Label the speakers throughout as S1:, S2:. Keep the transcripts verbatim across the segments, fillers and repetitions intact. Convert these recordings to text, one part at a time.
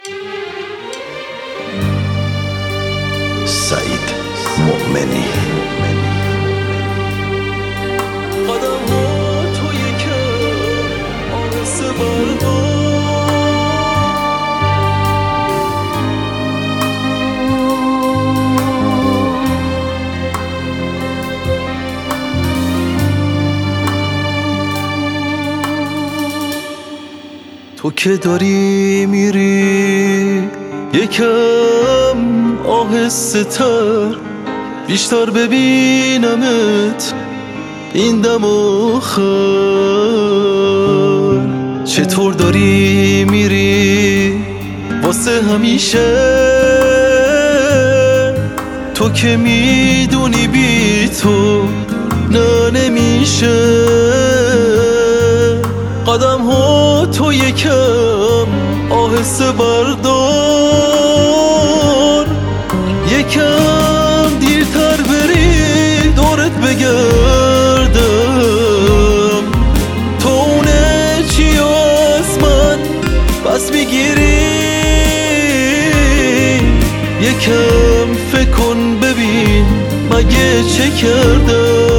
S1: سعید مؤمنی.
S2: قدم ها تو یکم آهسته بردار، تو که داری میری یکم آهسته تر، بیشتر ببینمت این دم آخر. چطور داری میری واسه همیشه، تو که میدونی بی تو نه نمیشه. قدم ها تو یکم آهسته بردار، یکم دیرتر بری دورت بگردم. تو اونه چی از من بس میگیری، یکم فکر کن ببین مگه چه کردم.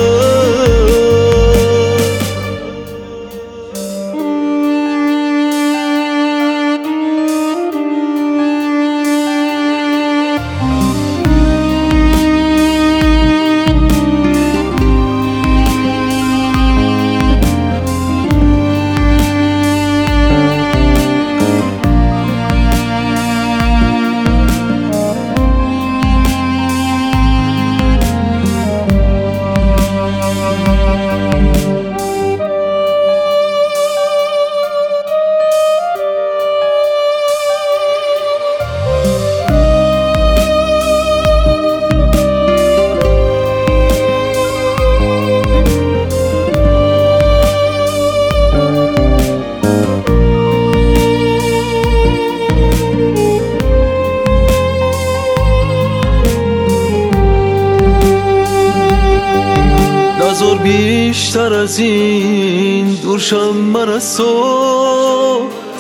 S2: نذار بیشتر از این دورشم من از تو،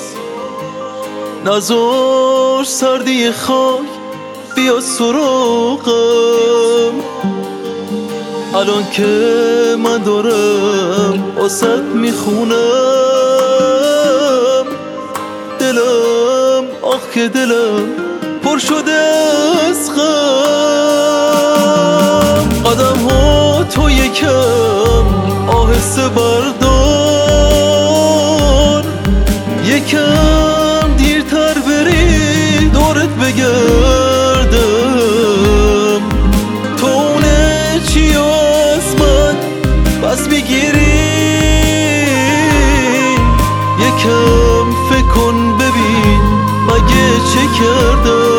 S2: نذار سردی خاک بیا سراغم. الان که من دارم واسط میخونم، دلم آخ که دلم پر شده از غم. قدم ها تو یکم آهسته بردار، یکم دیرتر بری دورت بگردم. تو اونه چی از من بس میگیری، یکم فکر کن ببین مگه چه کردم.